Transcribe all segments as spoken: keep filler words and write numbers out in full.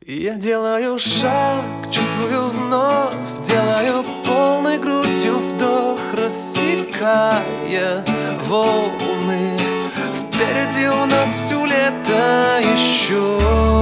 Я делаю шаг, чувствую вновь, делаю полной грудью вдох, рассекая волны. Впереди у нас все лето еще.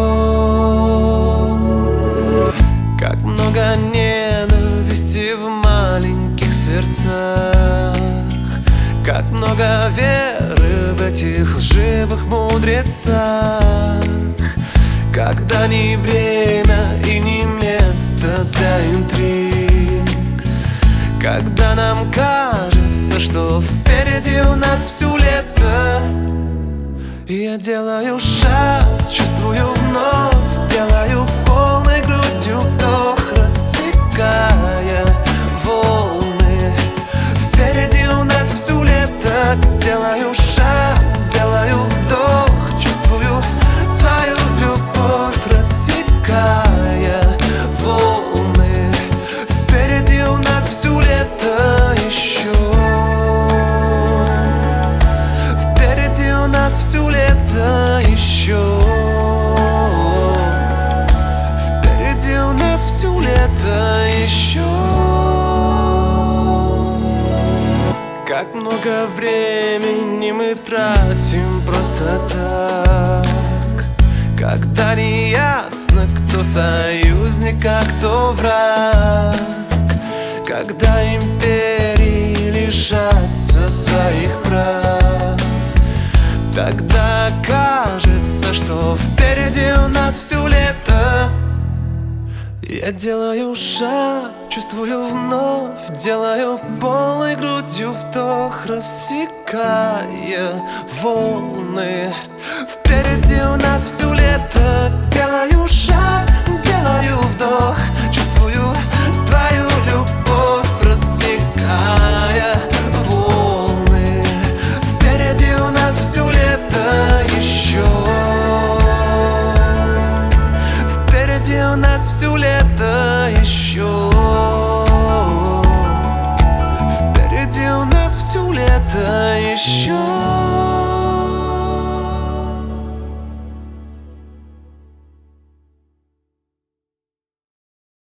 Как много ненависти в маленьких сердцах, как много веры в этих лживых мудрецах. Когда ни время и ни место для интриг, когда нам кажется, что впереди у нас все лето. Я делаю шаг, чувствую вновь, делаю полной грудью вдох, рассекая волны. Впереди у нас все лето. Делаю шаг, делаю вдох, чувствую твою любовь, рассекая волны. Впереди у нас все лето еще. Впереди у нас все лето еще. Впереди у нас все лето еще. Как много времени мы тратим просто так, когда не ясно, кто союзник, а кто враг. Когда империи лишатся своих прав, тогда кажется, что впереди у нас все лето. Я делаю шаг, чувствую вновь, делаю полной грудью вдох, рассекая волны. Впереди у нас все лето. Делаю шаг, делаю вдох, чувствую твою любовь, рассекая волны. Впереди у нас все лето еще. Впереди у нас все лето еще. Впереди у нас все лето еще.